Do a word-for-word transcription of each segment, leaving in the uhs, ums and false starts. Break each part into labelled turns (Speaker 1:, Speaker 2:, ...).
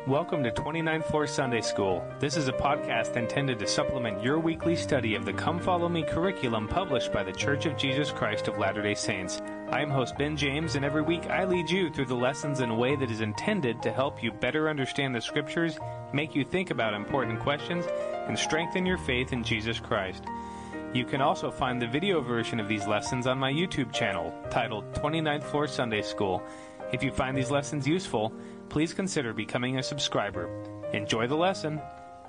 Speaker 1: Welcome to twenty-ninth Floor Sunday School. This is a podcast intended to supplement your weekly study of the Come Follow Me curriculum published by the Church of Jesus Christ of Latter-day Saints. I am host Ben James, and every week I lead you through the lessons in a way that is intended to help you better understand the Scriptures, make you think about important questions, and strengthen your faith in Jesus Christ. You can also find the video version of these lessons on my YouTube channel, titled twenty-ninth Floor Sunday School. If you find these lessons useful, please consider becoming a subscriber. Enjoy the lesson.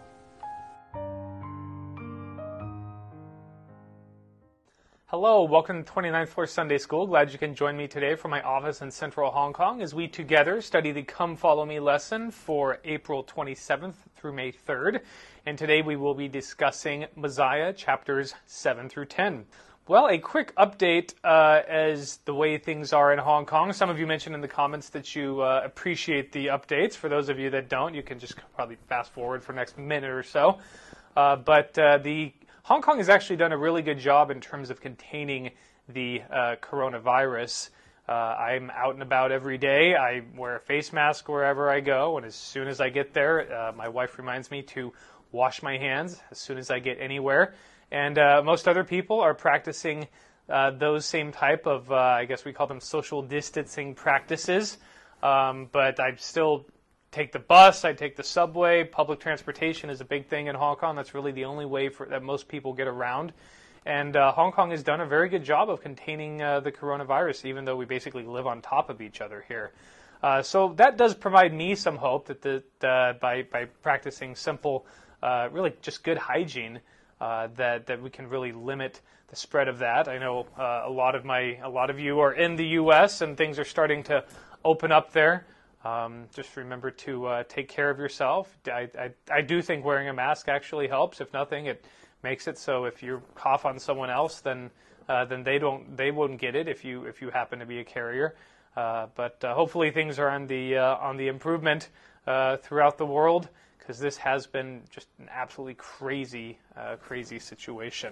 Speaker 1: Hello, welcome to twenty-ninth Floor Sunday School. Glad you can join me today from my office in Central Hong Kong as we together study the Come Follow Me lesson for April twenty-seventh through May third. And today we will be discussing Mosiah chapters seven through ten. Well, a quick update uh, as the way things are in Hong Kong. Some of you mentioned in the comments that you uh, appreciate the updates. For those of you that don't, you can just probably fast forward for the next minute or so. Uh, but uh, the Hong Kong has actually done a really good job in terms of containing the uh, coronavirus. Uh, I'm out and about every day. I wear a face mask wherever I go, and as soon as I get there, uh, my wife reminds me to wash my hands as soon as I get anywhere. And uh, most other people are practicing uh, those same type of, uh, I guess we call them social distancing practices. Um, but I still take the bus, I take the subway. Public transportation is a big thing in Hong Kong. That's really the only way for, that most people get around. And uh, Hong Kong has done a very good job of containing uh, the coronavirus, even though we basically live on top of each other here. Uh, so that does provide me some hope that the, uh, by, by practicing simple, uh, really just good hygiene, Uh, that that we can really limit the spread of that. I know uh, a lot of my a lot of you are in the U S and things are starting to open up there. Um, just remember to uh, take care of yourself. I, I I do think wearing a mask actually helps. If nothing, it makes it so if you cough on someone else, then uh, then they don't they won't get it if you if you happen to be a carrier. Uh, but uh, hopefully things are on the uh, on the improvement uh, throughout the world, because this has been just an absolutely crazy, uh, crazy situation.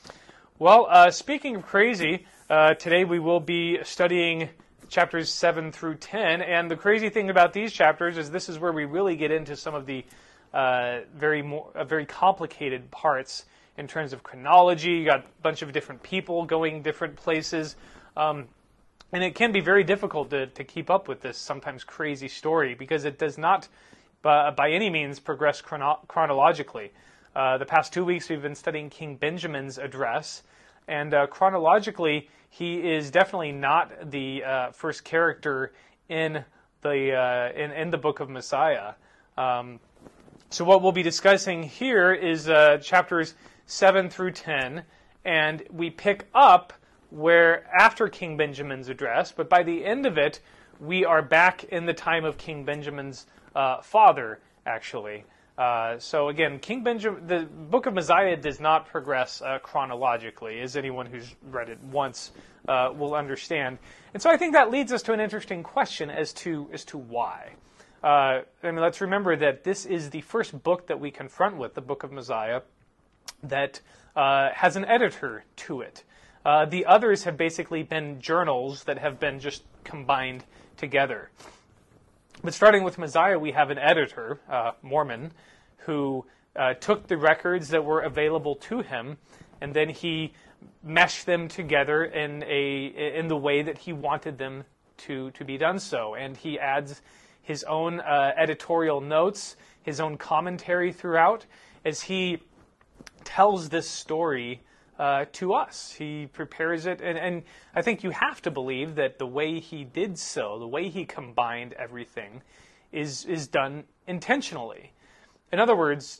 Speaker 1: Well, uh, speaking of crazy, uh, today we will be studying chapters seven through ten, and the crazy thing about these chapters is this is where we really get into some of the uh, very more, uh, very complicated parts in terms of chronology. You got a bunch of different people going different places, um, and it can be very difficult to, to keep up with this sometimes crazy story because it does not Uh, by any means progress chrono- chronologically. Uh, the past two weeks we've been studying King Benjamin's address, and uh, chronologically he is definitely not the uh, first character in the uh, in, in the book of Mosiah. Um, so what we'll be discussing here is uh, chapters seven through ten, and we pick up where after King Benjamin's address, but by the end of it we are back in the time of King Benjamin's Uh, father, actually. Uh, so again, King Benjamin, the book of Mosiah does not progress uh, chronologically, as anyone who's read it once uh, will understand. And so I think that leads us to an interesting question as to as to why. Uh, I mean, let's remember that this is the first book that we confront with, the book of Mosiah, that uh, has an editor to it. Uh, the others have basically been journals that have been just combined together. But starting with Mosiah, we have an editor, uh, Mormon, who uh, took the records that were available to him, and then he meshed them together in a in the way that he wanted them to, to be done so. And he adds his own uh, editorial notes, his own commentary throughout, as he tells this story Uh, to us. He prepares it, and, and I think you have to believe that the way he did so, the way he combined everything, is is done intentionally. In other words,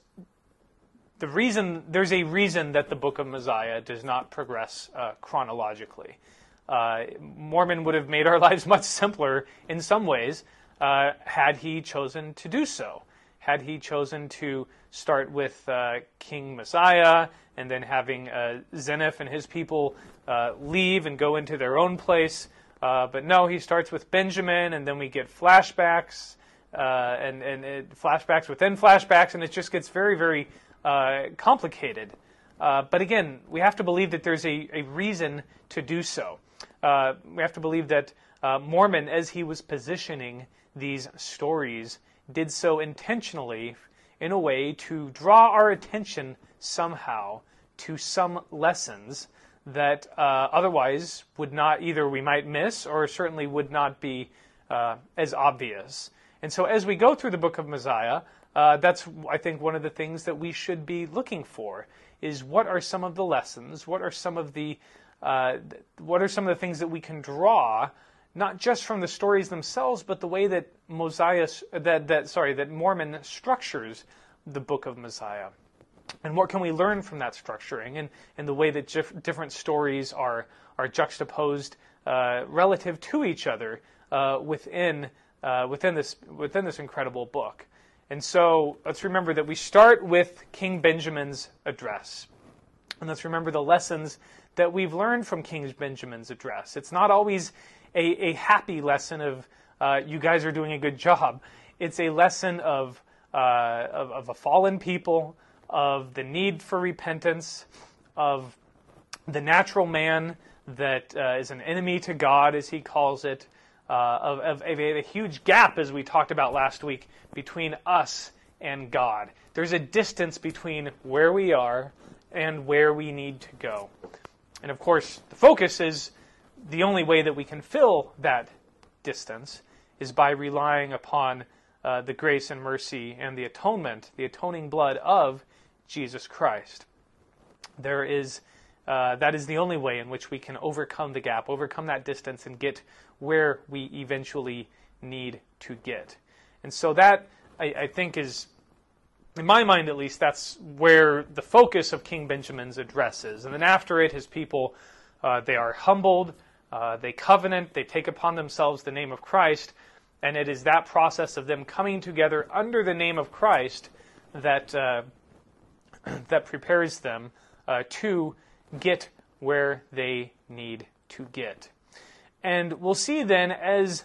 Speaker 1: the reason there's a reason that the book of Mosiah does not progress uh, chronologically. Uh, Mormon would have made our lives much simpler in some ways uh, had he chosen to do so. Had he chosen to start with uh, King Mosiah and then having uh, Zeniff and his people uh, leave and go into their own place. Uh, but no, he starts with Benjamin, and then we get flashbacks uh, and, and it, flashbacks within flashbacks, and it just gets very, very uh, complicated. Uh, but again, we have to believe that there's a, a reason to do so. Uh, we have to believe that uh, Mormon, as he was positioning these stories did so intentionally in a way to draw our attention somehow to some lessons that uh, otherwise would not, either we might miss or certainly would not be uh, as obvious. And so as we go through the book of Mosiah, uh, that's, I think, one of the things that we should be looking for, is what are some of the lessons, what are some of the, uh, what are some of the things that we can draw, not just from the stories themselves, but the way that Mosiah, that, that sorry, that Mormon structures the book of Mosiah. And what can we learn from that structuring, and, and the way that dif- different stories are, are juxtaposed uh, relative to each other uh, within, uh, within, this, within this incredible book. And so let's remember that we start with King Benjamin's address. And let's remember the lessons that we've learned from King Benjamin's address. It's not always a, a happy lesson of, uh, you guys are doing a good job. It's a lesson of, uh, of, of a fallen people, of the need for repentance, of the natural man that uh, is an enemy to God, as he calls it, uh, of, of, of a, a huge gap, as we talked about last week, between us and God. There's a distance between where we are and where we need to go. And of course, the focus is the only way that we can fill that distance is by relying upon uh, the grace and mercy and the atonement, the atoning blood of Jesus Christ. There is, uh, that is the only way in which we can overcome the gap, overcome that distance, and get where we eventually need to get. And so that, I, I think, is, in my mind at least, that's where the focus of King Benjamin's address is. And then after it, his people, uh, they are humbled, uh, they covenant, they take upon themselves the name of Christ, and it is that process of them coming together under the name of Christ that uh, that prepares them uh, to get where they need to get. And we'll see then, as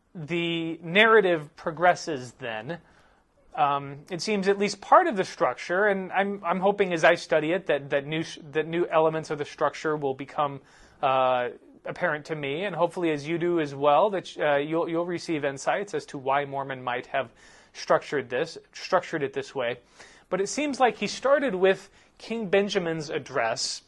Speaker 1: the narrative progresses then, um, it seems at least part of the structure, and I'm I'm hoping as I study it that, that new that new elements of the structure will become uh, apparent to me, and hopefully as you do as well, that uh, you'll you'll receive insights as to why Mormon might have structured this, structured it this way. But it seems like he started with King Benjamin's address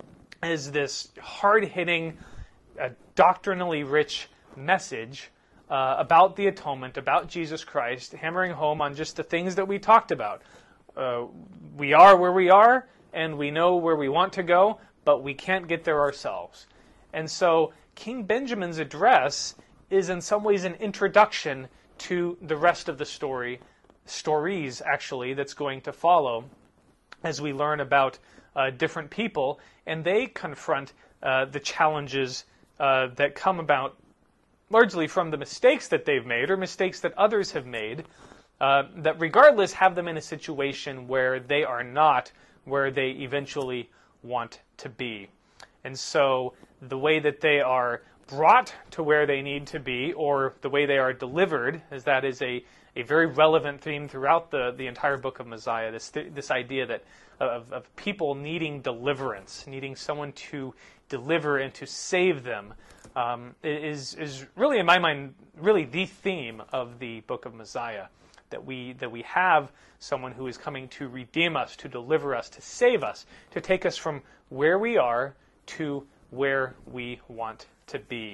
Speaker 1: as this hard-hitting, uh, doctrinally rich message uh, about the atonement, about Jesus Christ, hammering home on just the things that we talked about. Uh, we are where we are, and we know where we want to go, but we can't get there ourselves. And so King Benjamin's address is in some ways an introduction to the rest of the story, stories actually, that's going to follow as we learn about uh, different people, and they confront uh, the challenges uh, that come about largely from the mistakes that they've made or mistakes that others have made, uh, that regardless have them in a situation where they are not where they eventually want to be. And so the way that they are brought to where they need to be, or the way they are delivered, as that is a, a very relevant theme throughout the, the entire book of Mosiah, this this idea that of, of people needing deliverance, needing someone to deliver and to save them, um, is is really, in my mind, really the theme of the book of Mosiah, that we that we have someone who is coming to redeem us, to deliver us, to save us, to take us from where we are to where we want to be.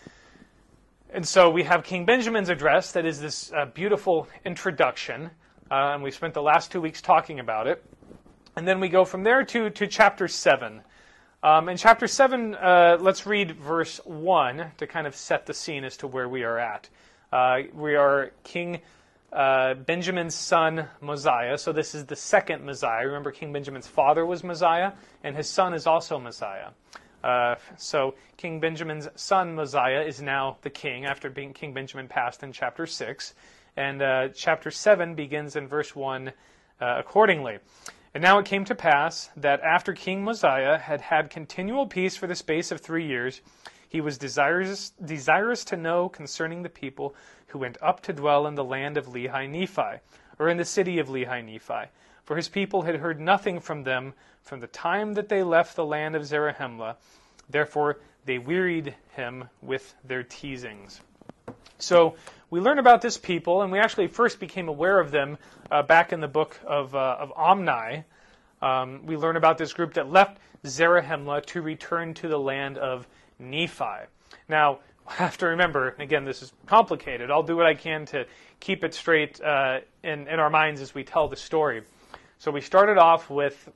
Speaker 1: And so we have King Benjamin's address that is this uh, beautiful introduction, uh, and we've spent the last two weeks talking about it. And then we go from there to, to chapter seven. Um, in chapter seven, uh, let's read verse one to kind of set the scene as to where we are at. Uh, we are King uh, Benjamin's son, Mosiah. So this is the second Mosiah. Remember, King Benjamin's father was Mosiah, and his son is also Mosiah. Uh, so King Benjamin's son, Mosiah, is now the king after being King Benjamin passed in chapter six. And uh, chapter seven begins in verse one uh, accordingly. And now it came to pass that after King Mosiah had had continual peace for the space of three years, he was desirous, desirous to know concerning the people who went up to dwell in the land of Lehi-Nephi, or in the city of Lehi-Nephi. For his people had heard nothing from them from the time that they left the land of Zarahemla. Therefore they wearied him with their teasings. So we learn about this people, and we actually first became aware of them uh, back in the book of, uh, of Omni. Um, we learn about this group that left Zarahemla to return to the land of Nephi. Now, I have to remember, and again, this is complicated. I'll do what I can to keep it straight uh, in, in our minds as we tell the story. So we started off with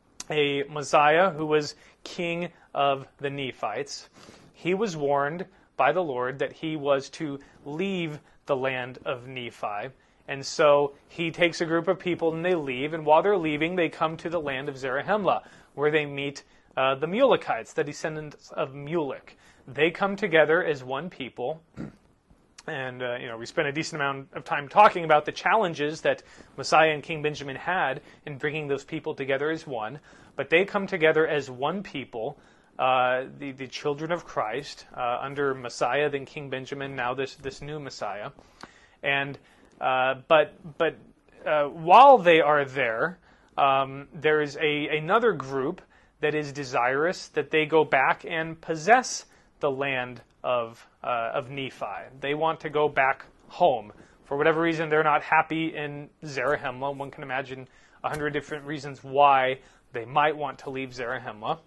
Speaker 1: a Mosiah who was king of the Nephites. He was warned by the Lord that he was to leave the land of Nephi. And so he takes a group of people and they leave. And while they're leaving, they come to the land of Zarahemla, where they meet uh, the Mulekites, the descendants of Mulek. They come together as one people. And, uh, you know, we spent a decent amount of time talking about the challenges that Mosiah and King Benjamin had in bringing those people together as one. But they come together as one people, uh, the, the children of Christ, uh, under Mosiah, then King Benjamin, now this, this new Messiah. And, uh, but, but uh, while they are there, um, there is a, another group that is desirous that they go back and possess the land of uh, of Nephi. They want to go back home. For whatever reason, they're not happy in Zarahemla. One can imagine a hundred different reasons why they might want to leave Zarahemla.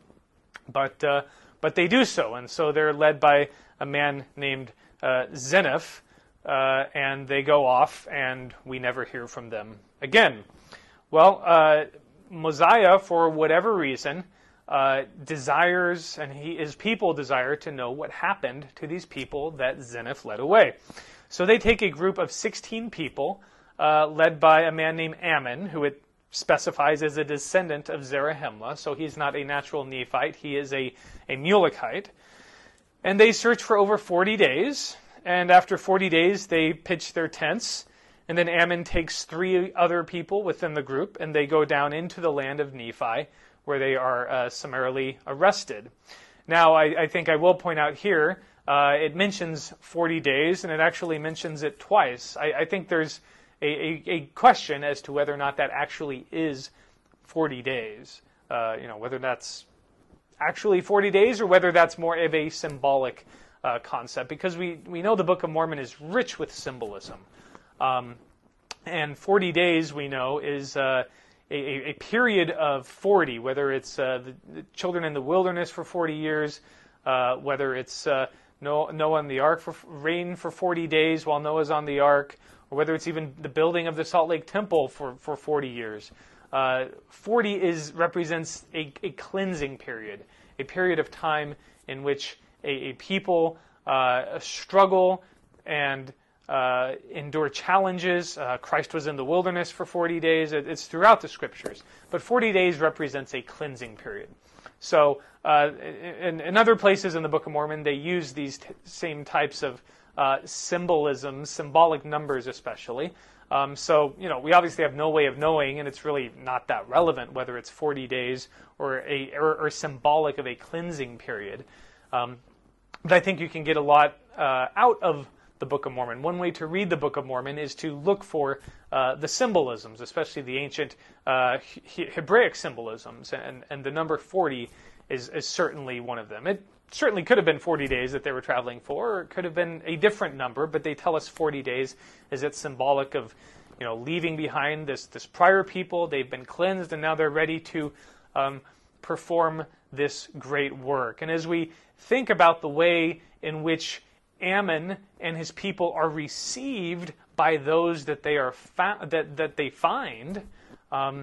Speaker 1: But uh, but they do so, and so they're led by a man named uh, Zeniff, uh, and they go off, and we never hear from them again. Well, uh, Mosiah, for whatever reason, Uh, desires, and he, his people desire to know what happened to these people that Zeniff led away. So they take a group of sixteen people, uh, led by a man named Ammon, who it specifies as a descendant of Zarahemla. So he's not a natural Nephite, he is a, a Mulekite. And they search for over forty days, and after forty days they pitch their tents, and then Ammon takes three other people within the group, and they go down into the land of Nephi, where they are uh, summarily arrested. Now, I, I think I will point out here, uh, it mentions forty days, and it actually mentions it twice. I, I think there's a, a, a question as to whether or not that actually is forty days. Uh, you know, whether that's actually forty days or whether that's more of a symbolic uh, concept, because we, we know the Book of Mormon is rich with symbolism. Um, and forty days, we know, is Uh, A, a period of forty, whether it's uh, the, the children in the wilderness for forty years, uh, whether it's uh, Noah on the ark for rain for forty days while Noah's on the ark, or whether it's even the building of the Salt Lake Temple for, for forty years. Uh, forty is represents a, a cleansing period, a period of time in which a, a people uh, struggle and Uh, endure challenges. Uh, Christ was in the wilderness for forty days. It, it's throughout the scriptures. But forty days represents a cleansing period. So uh, in, in other places in the Book of Mormon, they use these t- same types of uh, symbolisms, symbolic numbers especially. Um, so, you know, we obviously have no way of knowing, and it's really not that relevant whether it's forty days or, a, or, or symbolic of a cleansing period. Um, but I think you can get a lot uh, out of the Book of Mormon. One way to read the Book of Mormon is to look for uh, the symbolisms, especially the ancient uh, He- Hebraic symbolisms, and, and the number forty is, is certainly one of them. It certainly could have been forty days that they were traveling for, or it could have been a different number, but they tell us forty days is it's symbolic of, you know, leaving behind this, this prior people. They've been cleansed, and now they're ready to um, perform this great work. And as we think about the way in which Ammon and his people are received by those that they are fa- that that they find, um,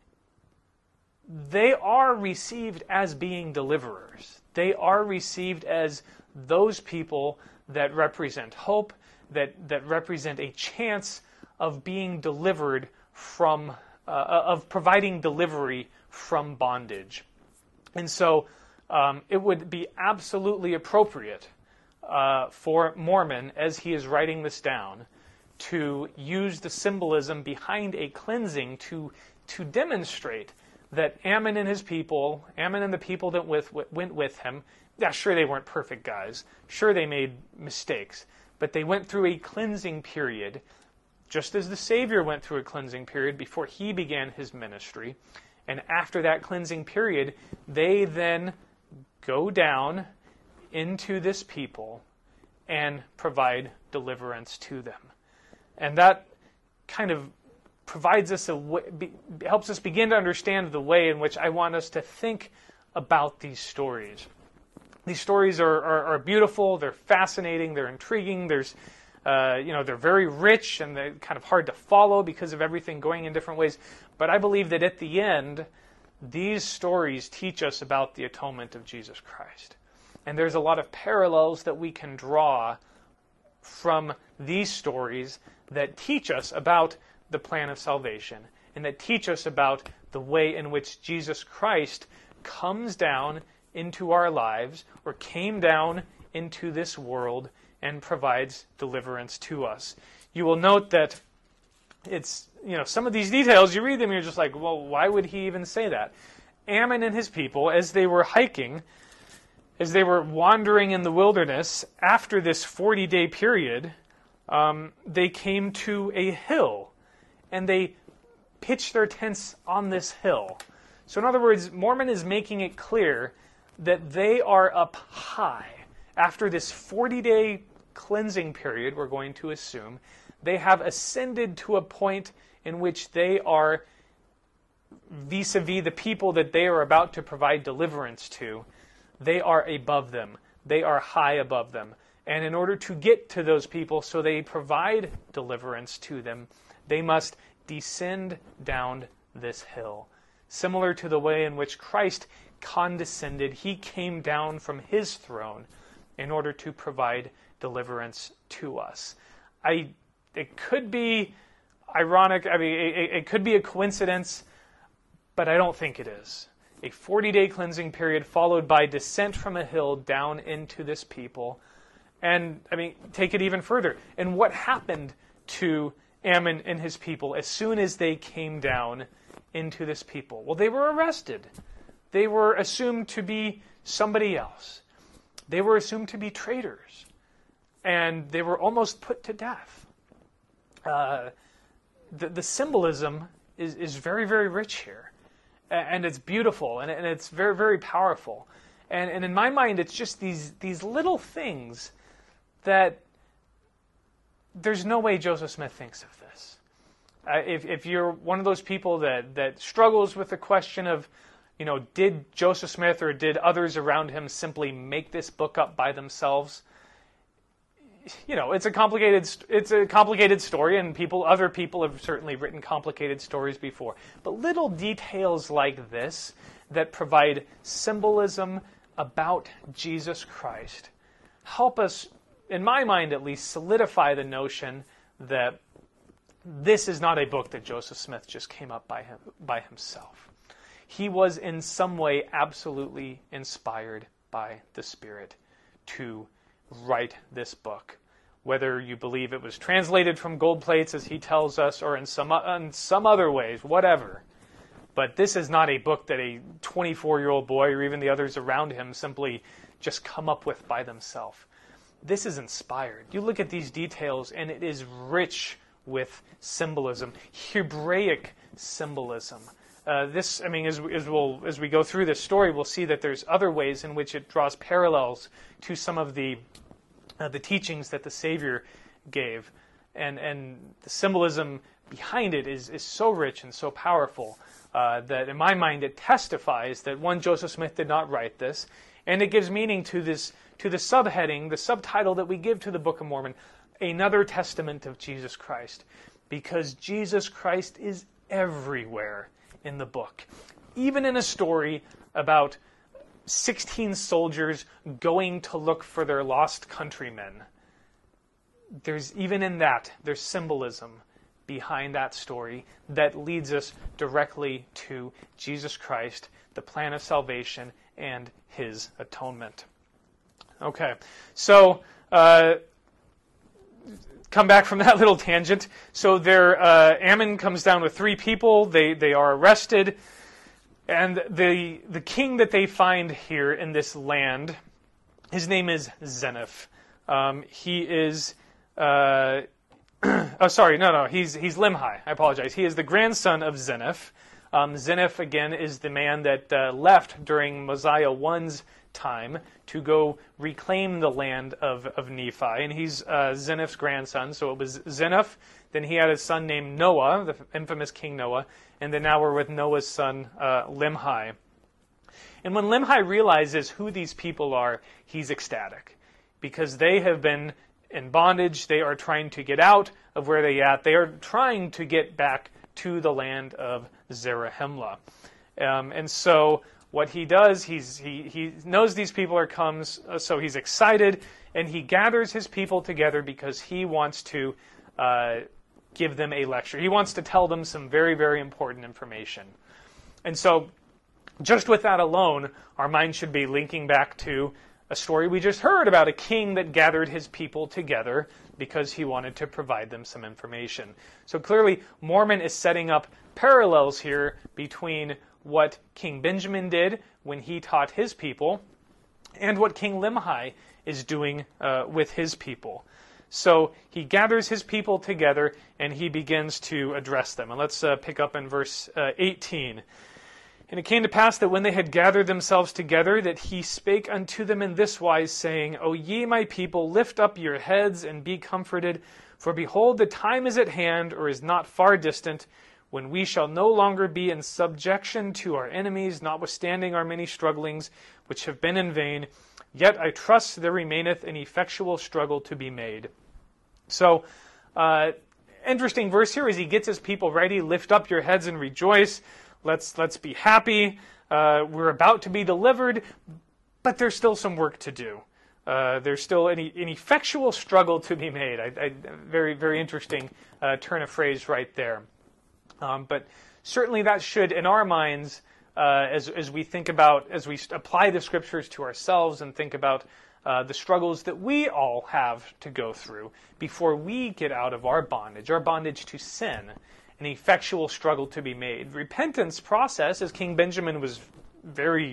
Speaker 1: they are received as being deliverers. They are received as those people that represent hope, that that represent a chance of being delivered from, uh, of providing delivery from bondage. And so um, it would be absolutely appropriate Uh, for Mormon, as he is writing this down, to use the symbolism behind a cleansing to to demonstrate that Ammon and his people, Ammon and the people that with, went with him, yeah, sure they weren't perfect guys, sure they made mistakes, but they went through a cleansing period, just as the Savior went through a cleansing period before he began his ministry, and after that cleansing period, they then go down into this people and provide deliverance to them. And that kind of provides us a way, be, helps us begin to understand the way in which I want us to think about these stories. These stories are, are, are beautiful, they're fascinating, they're intriguing, there's, uh, you know, they're very rich and they're kind of hard to follow because of everything going in different ways. But I believe that at the end, these stories teach us about the atonement of Jesus Christ. And there's a lot of parallels that we can draw from these stories that teach us about the plan of salvation and that teach us about the way in which Jesus Christ comes down into our lives or came down into this world and provides deliverance to us. You will note that it's, you know, some of these details, you read them and you're just like, well, why would he even say that? Ammon and his people, as they were hiking, as they were wandering in the wilderness, after this forty-day period, um, they came to a hill, and they pitched their tents on this hill. So in other words, Mormon is making it clear that they are up high. After this forty-day cleansing period, we're going to assume, they have ascended to a point in which they are vis-a-vis the people that they are about to provide deliverance to. They are above them. They are high above them. And in order to get to those people so they provide deliverance to them, they must descend down this hill. Similar to the way in which Christ condescended, he came down from his throne in order to provide deliverance to us. I, it could be ironic, I mean, it, it could be a coincidence, but I don't think it is. A forty-day cleansing period followed by descent from a hill down into this people. And, I mean, take it even further. And what happened to Ammon and his people as soon as they came down into this people? Well, they were arrested. They were assumed to be somebody else. They were assumed to be traitors. And they were almost put to death. Uh, the, the symbolism is, is very, very rich here. And it's beautiful, and, and it's very, very powerful. And, and in my mind, it's just these, these little things that there's no way Joseph Smith thinks of this. Uh, if, if you're one of those people that, that struggles with the question of, you know, did Joseph Smith or did others around him simply make this book up by themselves? You know, it's a complicated it's a complicated story, and people, other people have certainly written complicated stories before. But little details like this that provide symbolism about Jesus Christ help us, in my mind at least, solidify the notion that this is not a book that Joseph Smith just came up by him by himself. He was in some way absolutely inspired by the Spirit to write this book. Whether you believe it was translated from gold plates, as he tells us, or in some, in some other ways, whatever. But this is not a book that a twenty-four-year-old boy or even the others around him simply just come up with by themselves. This is inspired. You look at these details, and it is rich with symbolism, Hebraic symbolism. Uh, this, I mean, as, as, we'll, as we go through this story, we'll see that there's other ways in which it draws parallels to some of the uh, the teachings that the Savior gave, and and the symbolism behind it is is so rich and so powerful uh, that, in my mind, it testifies that one, Joseph Smith did not write this, and it gives meaning to this to the subheading, the subtitle that we give to the Book of Mormon, Another Testament of Jesus Christ, because Jesus Christ is everywhere in the book. Even in a story about sixteen soldiers going to look for their lost countrymen, there's even in that, there's symbolism behind that story that leads us directly to Jesus Christ, the plan of salvation, and his atonement. Okay, so uh, come back from that little tangent. So there, uh, Ammon comes down with three people. They they are arrested, and the the king that they find here in this land, his name is Zeniff. Um, he is, uh, oh sorry, no no, he's he's Limhi. I apologize. He is the grandson of Zeniff. Um, Zeniff, again, is the man that uh, left during Mosiah I's time to go reclaim the land of, of Nephi. And he's uh, Zeniff's grandson. So it was Zeniff, then he had a son named Noah, the infamous King Noah, and then now we're with Noah's son, uh, Limhi. And when Limhi realizes who these people are, he's ecstatic, because they have been in bondage. They are trying to get out of where they're at. They are trying to get back to the land of Zarahemla. Um, and so what he does, he's, he, he knows these people are comes, so he's excited, and he gathers his people together because he wants to uh, give them a lecture. He wants to tell them some very, very important information. And so just with that alone, our mind should be linking back to a story we just heard about a king that gathered his people together because he wanted to provide them some information. So clearly, Mormon is setting up parallels here between what King Benjamin did when he taught his people and what King Limhi is doing uh, with his people. So he gathers his people together and he begins to address them. And let's uh, pick up in verse uh, eighteen. And it came to pass that when they had gathered themselves together, that he spake unto them in this wise, saying, O ye my people, lift up your heads and be comforted, for behold, the time is at hand, or is not far distant, when we shall no longer be in subjection to our enemies, notwithstanding our many strugglings, which have been in vain. Yet I trust there remaineth an effectual struggle to be made. So, uh, interesting verse here as he gets his people ready. Lift up your heads and rejoice. Let's let's be happy. Uh, we're about to be delivered, but there's still some work to do. Uh, there's still an, an effectual struggle to be made. I, I, very, very interesting uh, turn of phrase right there. Um, but certainly that should, in our minds, uh, as, as we think about, as we apply the scriptures to ourselves and think about uh, the struggles that we all have to go through before we get out of our bondage, our bondage to sin, an effectual struggle to be made. Repentance process, as King Benjamin was very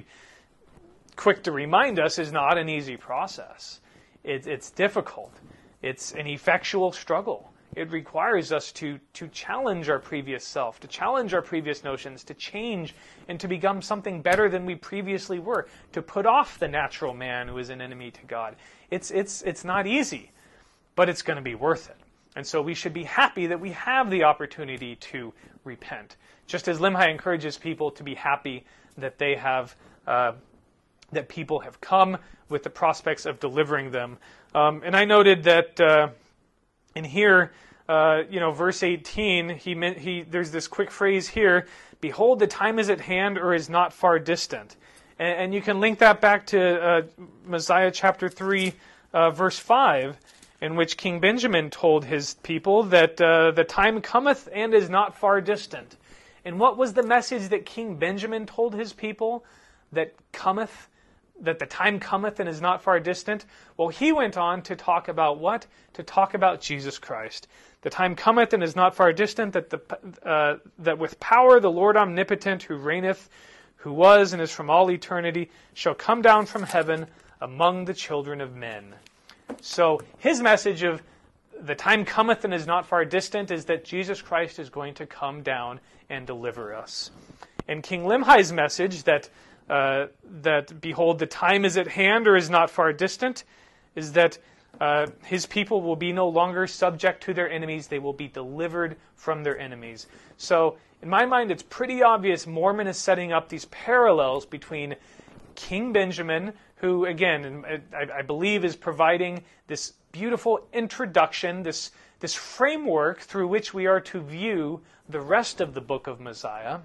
Speaker 1: quick to remind us, is not an easy process. It, it's difficult. It's an effectual struggle. It requires us to, to challenge our previous self, to challenge our previous notions, to change and to become something better than we previously were, to put off the natural man who is an enemy to God. It's, it's, it's not easy, but it's going to be worth it. And so we should be happy that we have the opportunity to repent. Just as Limhi encourages people to be happy that they have, uh, that people have come with the prospects of delivering them. Um, and I noted that uh, in here, uh, you know, verse eighteen, he meant, he there's this quick phrase here: "Behold, the time is at hand, or is not far distant." And, and you can link that back to uh, Mosiah chapter three, uh, verse five. In which King Benjamin told his people that uh, the time cometh and is not far distant. And what was the message that King Benjamin told his people? That cometh, that the time cometh and is not far distant? Well, he went on to talk about what? To talk about Jesus Christ. The time cometh and is not far distant, that the uh, that with power the Lord omnipotent, who reigneth, who was and is from all eternity, shall come down from heaven among the children of men. So his message of the time cometh and is not far distant is that Jesus Christ is going to come down and deliver us. And King Limhi's message that, uh, that behold, the time is at hand or is not far distant, is that uh, his people will be no longer subject to their enemies. They will be delivered from their enemies. So in my mind, it's pretty obvious Mormon is setting up these parallels between King Benjamin, who, again, I, I believe is providing this beautiful introduction, this, this framework through which we are to view the rest of the book of Mosiah,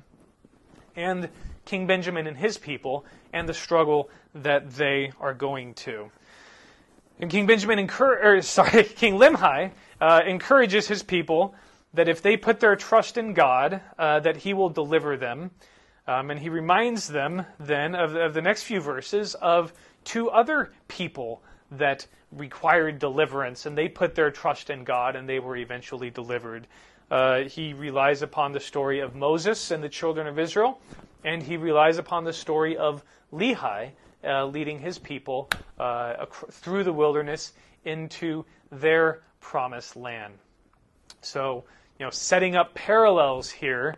Speaker 1: and King Benjamin and his people, and the struggle that they are going to. And King Benjamin, encour- or, sorry, King Limhi uh, encourages his people that if they put their trust in God, uh, that he will deliver them. Um, and he reminds them then of, of the next few verses of two other people that required deliverance, and they put their trust in God, and they were eventually delivered. Uh, he relies upon the story of Moses and the children of Israel, and he relies upon the story of Lehi uh, leading his people uh, ac- through the wilderness into their promised land. So, you know, setting up parallels here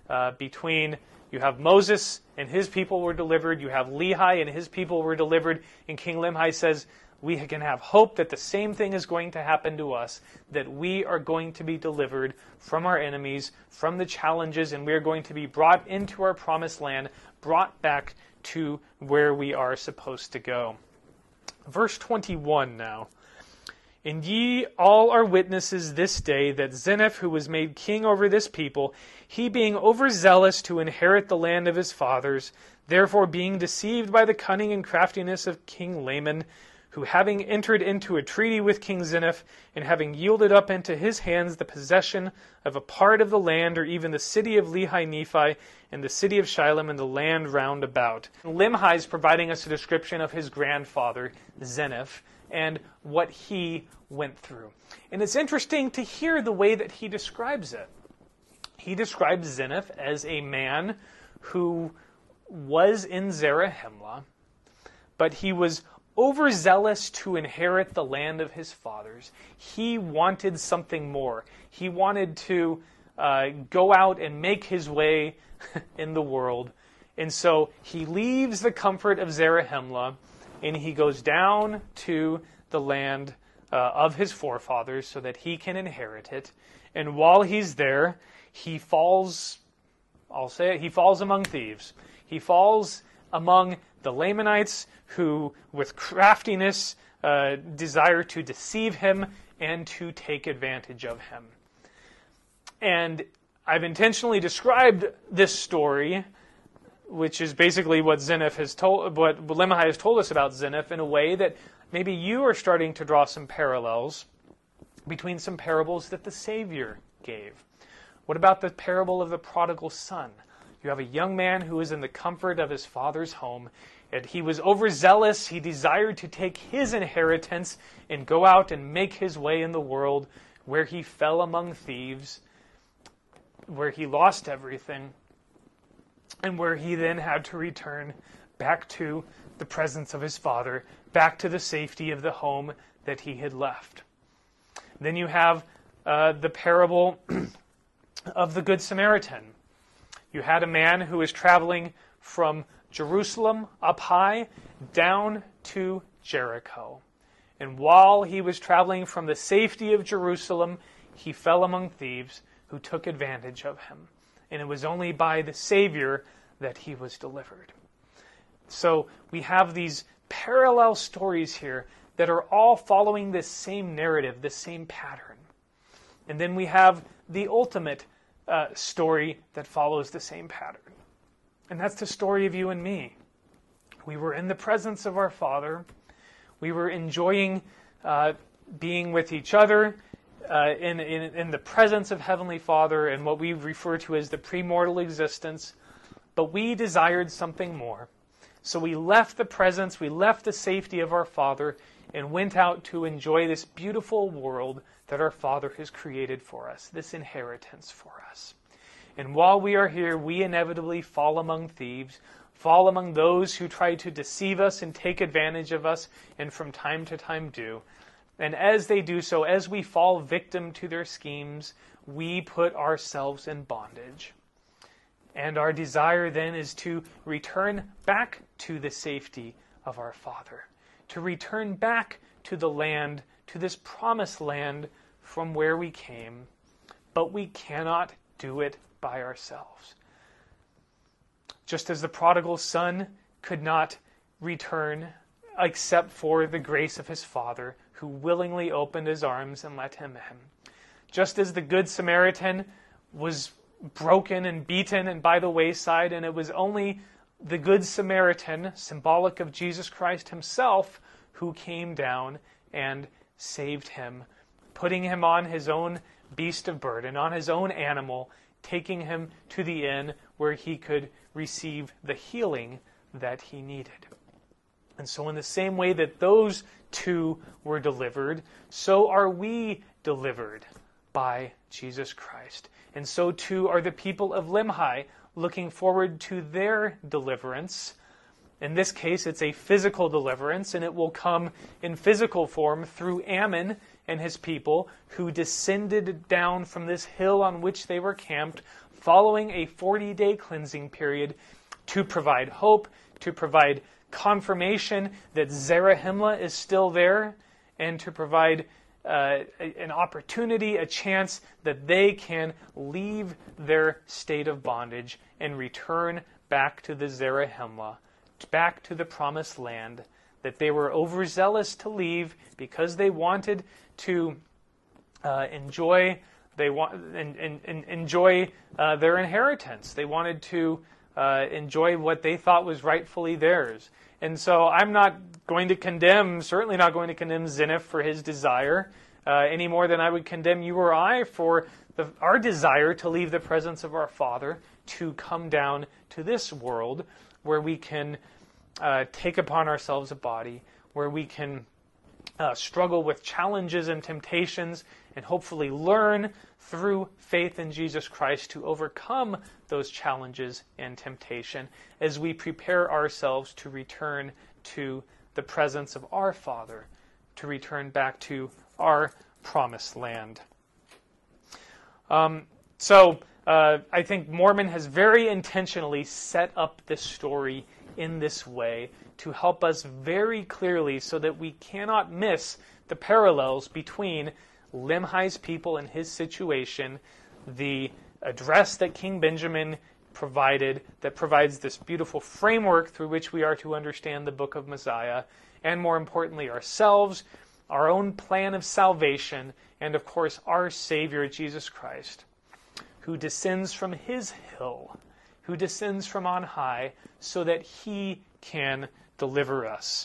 Speaker 1: uh, between, you have Moses and his people were delivered, you have Lehi and his people were delivered, and King Limhi says, we can have hope that the same thing is going to happen to us, that we are going to be delivered from our enemies, from the challenges, and we are going to be brought into our promised land, brought back to where we are supposed to go. Verse twenty-one now. And ye all are witnesses this day that Zeniff, who was made king over this people, he being overzealous to inherit the land of his fathers, therefore being deceived by the cunning and craftiness of King Laman, who having entered into a treaty with King Zeniff, and having yielded up into his hands the possession of a part of the land, or even the city of Lehi Nephi, and the city of Shilem, and the land round about. Limhi is providing us a description of his grandfather, Zeniff, and what he went through. And it's interesting to hear the way that he describes it. He describes Zeniff as a man who was in Zarahemla, but he was overzealous to inherit the land of his fathers. He wanted something more. He wanted to uh, go out and make his way in the world. And so he leaves the comfort of Zarahemla, and he goes down to the land uh, of his forefathers so that he can inherit it. And while he's there, he falls, I'll say it, he falls among thieves. He falls among the Lamanites who, with craftiness, uh, desire to deceive him and to take advantage of him. And I've intentionally described this story, which is basically what Zeniff has told, what Limhi has told us about Zeniff, in a way that maybe you are starting to draw some parallels between some parables that the Savior gave. What about the parable of the prodigal son? You have a young man who is in the comfort of his father's home, and he was overzealous. He desired to take his inheritance and go out and make his way in the world, where he fell among thieves, where he lost everything, and where he then had to return back to the presence of his father, back to the safety of the home that he had left. Then you have uh, the parable of the Good Samaritan. You had a man who was traveling from Jerusalem up high down to Jericho. And while he was traveling from the safety of Jerusalem, he fell among thieves who took advantage of him. And it was only by the Savior that he was delivered. So we have these parallel stories here that are all following this same narrative, this same pattern. And then we have the ultimate uh, story that follows the same pattern. And that's the story of you and me. We were in the presence of our Father. We were enjoying uh, being with each other uh, in, in, in the presence of Heavenly Father and what we refer to as the premortal existence. But we desired something more. So we left the presence, we left the safety of our Father, and went out to enjoy this beautiful world that our Father has created for us, this inheritance for us. And while we are here, we inevitably fall among thieves, fall among those who try to deceive us and take advantage of us, and from time to time do. And as they do so, as we fall victim to their schemes, we put ourselves in bondage. And our desire then is to return back to the safety of our Father, to return back to the land, to this promised land from where we came. But we cannot do it by ourselves. Just as the prodigal son could not return except for the grace of his father, who willingly opened his arms and let him in. Just as the Good Samaritan was broken and beaten and by the wayside, and it was only the Good Samaritan, symbolic of Jesus Christ himself, who came down and saved him, putting him on his own beast of burden, on his own animal, taking him to the inn where he could receive the healing that he needed. And so in the same way that those two were delivered, so are we delivered by Jesus Christ. And so too are the people of Limhi, looking forward to their deliverance. In this case, it's a physical deliverance, and it will come in physical form through Ammon and his people, who descended down from this hill on which they were camped, following a forty-day cleansing period to provide hope, to provide confirmation that Zarahemla is still there, and to provide uh, an opportunity, a chance that they can leave their state of bondage and return back to the Zarahemla, back to the promised land that they were overzealous to leave because they wanted to uh, enjoy they want and, and, and enjoy uh, their inheritance. They wanted to uh, enjoy what they thought was rightfully theirs. And so I'm not going to condemn, certainly not going to condemn Zeniff for his desire uh, any more than I would condemn you or I for the, our desire to leave the presence of our Father, to come down to this world where we can uh, take upon ourselves a body, where we can uh, struggle with challenges and temptations, and hopefully learn through faith in Jesus Christ to overcome those challenges and temptation as we prepare ourselves to return to the presence of our Father, to return back to our promised land. Um, so uh, I think Mormon has very intentionally set up this story in this way to help us very clearly so that we cannot miss the parallels between Limhi's people and his situation, the address that King Benjamin provided that provides this beautiful framework through which we are to understand the book of Mosiah, and more importantly ourselves, our own plan of salvation, and of course our Savior Jesus Christ, who descends from his hill, who descends from on high so that he can deliver us.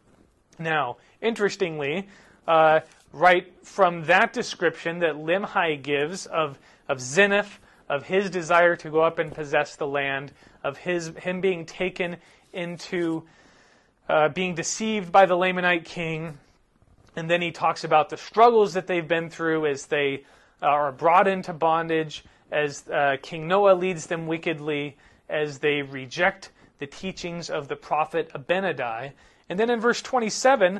Speaker 1: Now, interestingly, uh, right from that description that Limhi gives of, of Zeniff, of his desire to go up and possess the land, of his him being taken into uh, being deceived by the Lamanite king, and then he talks about the struggles that they've been through as they uh, are brought into bondage, as uh, King Noah leads them wickedly, as they reject the teachings of the prophet Abinadi. And then in verse twenty-seven,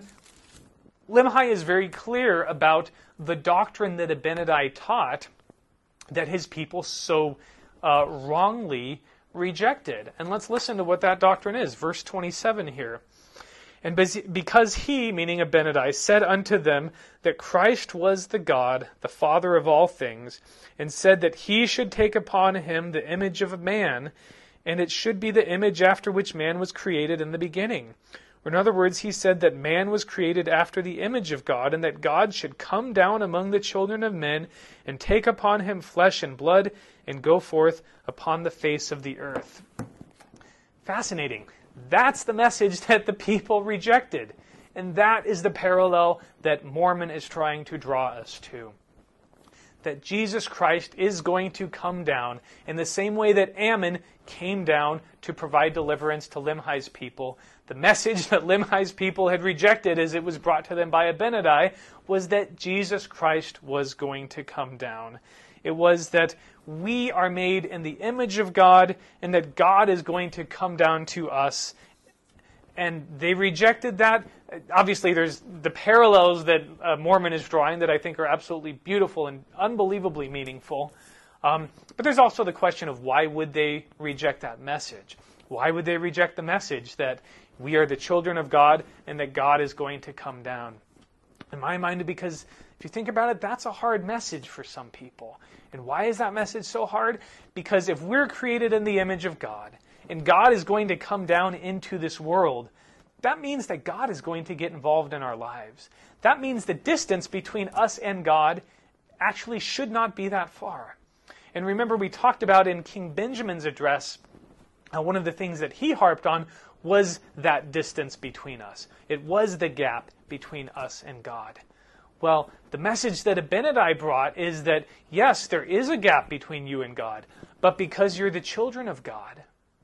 Speaker 1: Limhi is very clear about the doctrine that Abinadi taught that his people so uh, wrongly rejected. And let's listen to what that doctrine is. Verse twenty-seven here. And because he, meaning Abinadi, said unto them that Christ was the God, the Father of all things, and said that he should take upon him the image of a man, and it should be the image after which man was created in the beginning. Or in other words, he said that man was created after the image of God, and that God should come down among the children of men and take upon him flesh and blood and go forth upon the face of the earth. Fascinating. That's the message that the people rejected. And that is the parallel that Mormon is trying to draw us to. That Jesus Christ is going to come down in the same way that Ammon came down to provide deliverance to Limhi's people. The message that Limhi's people had rejected as it was brought to them by Abinadi was that Jesus Christ was going to come down. It was that we are made in the image of God and that God is going to come down to us. And they rejected that. Obviously, there's the parallels that uh, Mormon is drawing that I think are absolutely beautiful and unbelievably meaningful. Um, but there's also the question of why would they reject that message? Why would they reject the message that we are the children of God and that God is going to come down? In my mind, because if you think about it, that's a hard message for some people. And why is that message so hard? Because if we're created in the image of God, and God is going to come down into this world, that means that God is going to get involved in our lives. That means the distance between us and God actually should not be that far. And remember, we talked about in King Benjamin's address, uh, one of the things that he harped on was that distance between us. It was the gap between us and God. Well, the message that Abinadi brought is that, yes, there is a gap between you and God, but because you're the children of God,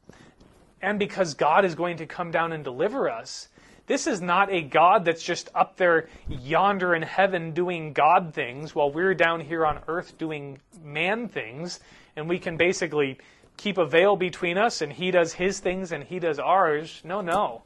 Speaker 1: and because God is going to come down and deliver us, this is not a God that's just up there yonder in heaven doing God things while we're down here on earth doing man things, and we can basically keep a veil between us and he does his things and he does ours. No, no.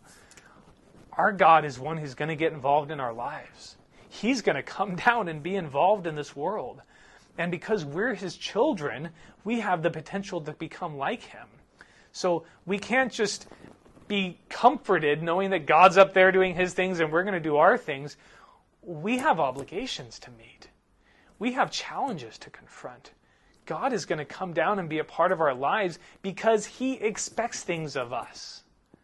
Speaker 1: Our God is one who's going to get involved in our lives. He's going to come down and be involved in this world. And because we're his children, we have the potential to become like him. So we can't just be comforted knowing that God's up there doing his things and we're going to do our things. We have obligations to meet. We have challenges to confront. God is going to come down and be a part of our lives because he expects things of us.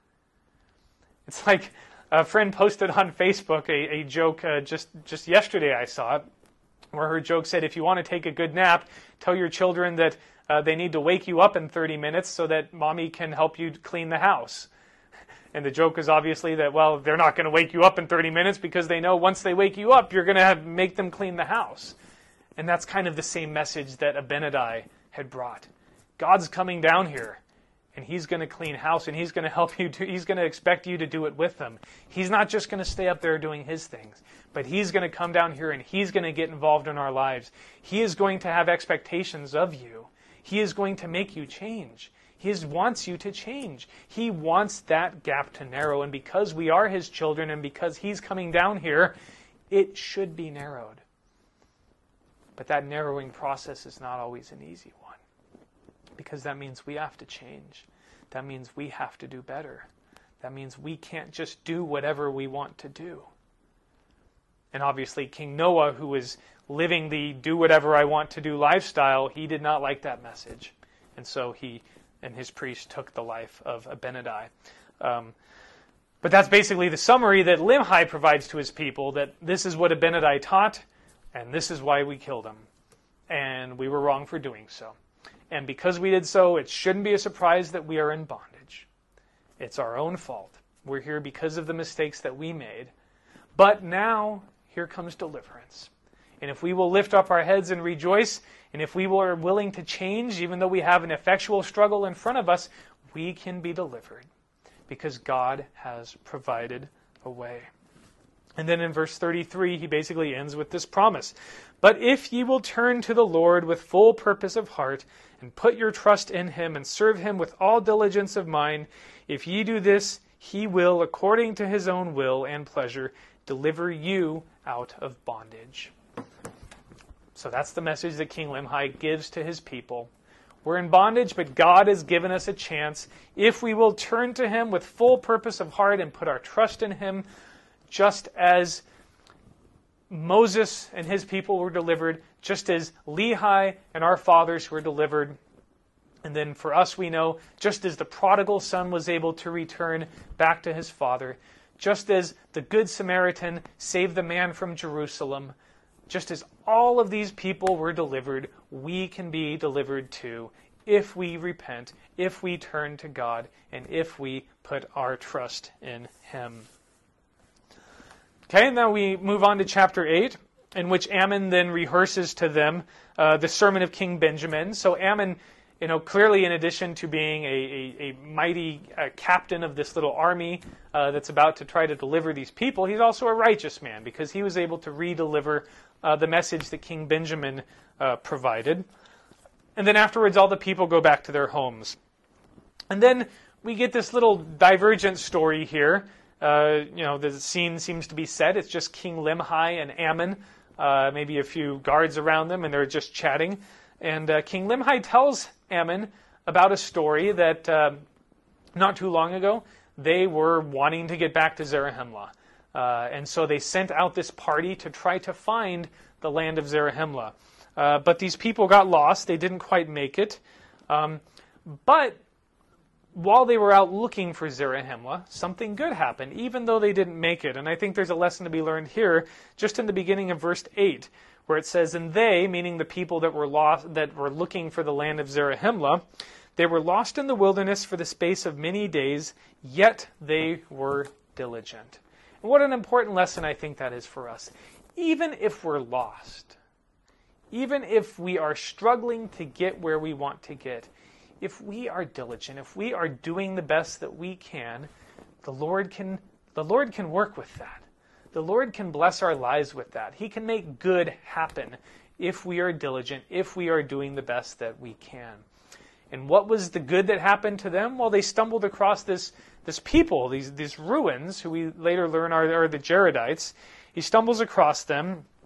Speaker 1: It's like a friend posted on Facebook a, a joke uh, just, just yesterday I saw it, where her joke said, if you want to take a good nap, tell your children that uh, they need to wake you up in thirty minutes so that mommy can help you clean the house. And the joke is obviously that, well, they're not going to wake you up in thirty minutes because they know once they wake you up, you're going to have make them clean the house. And that's kind of the same message that Abinadi had brought. God's coming down here, and he's going to clean house, and he's going to help you do, he's going to expect you to do it with him. He's not just going to stay up there doing his things, but he's going to come down here and he's going to get involved in our lives. He is going to have expectations of you. He is going to make you change. He wants you to change. He wants that gap to narrow, and because we are his children and because he's coming down here, it should be narrowed. But that narrowing process is not always an easy one, because that means we have to change. That means we have to do better. That means we can't just do whatever we want to do. And obviously King Noah, who was living the do whatever I want to do lifestyle, he did not like that message. And so he and his priest took the life of Abinadi. Um, but that's basically the summary that Limhi provides to his people, that this is what Abinadi taught, and this is why we killed him. And we were wrong for doing so. And because we did so, it shouldn't be a surprise that we are in bondage. It's our own fault. We're here because of the mistakes that we made. But now, here comes deliverance. And if we will lift up our heads and rejoice, and if we are willing to change, even though we have an effectual struggle in front of us, we can be delivered. Because God has provided a way. And then in verse thirty-three, he basically ends with this promise. But if ye will turn to the Lord with full purpose of heart, and put your trust in him, and serve him with all diligence of mind, if ye do this, he will, according to his own will and pleasure, deliver you out of bondage. So that's the message that King Limhi gives to his people. We're in bondage, but God has given us a chance. If we will turn to him with full purpose of heart and put our trust in him, just as Moses and his people were delivered, just as Lehi and our fathers were delivered. And then for us, we know, just as the prodigal son was able to return back to his father, just as the Good Samaritan saved the man from Jerusalem, just as all of these people were delivered, we can be delivered too, if we repent, if we turn to God, and if we put our trust in him. Okay, now we move on to chapter eight, in which Ammon then rehearses to them uh, the sermon of King Benjamin. So Ammon, you know, clearly in addition to being a, a, a mighty uh, captain of this little army uh, that's about to try to deliver these people, he's also a righteous man because he was able to re-deliver uh, the message that King Benjamin uh, provided. And then afterwards, all the people go back to their homes. And then we get this little divergent story here. Uh, you know, the scene seems to be set. It's just King Limhi and Ammon, uh, maybe a few guards around them, and they're just chatting. And uh, King Limhi tells Ammon about a story that uh, not too long ago, they were wanting to get back to Zarahemla. Uh, and so they sent out this party to try to find the land of Zarahemla. Uh, but these people got lost. They didn't quite make it. Um, but while they were out looking for Zarahemla, something good happened, even though they didn't make it. And I think there's a lesson to be learned here, just in the beginning of verse eight, where it says, and they, meaning the people that were lost, that were looking for the land of Zarahemla, they were lost in the wilderness for the space of many days, yet they were diligent. And what an important lesson I think that is for us. Even if we're lost, even if we are struggling to get where we want to get, if we are diligent, if we are doing the best that we can, the Lord can, the Lord can work with that. The Lord can bless our lives with that. He can make good happen if we are diligent, if we are doing the best that we can. And what was the good that happened to them? Well, they stumbled across this, this people, these, these ruins, who we later learn are, are the Jaredites. He stumbles across them,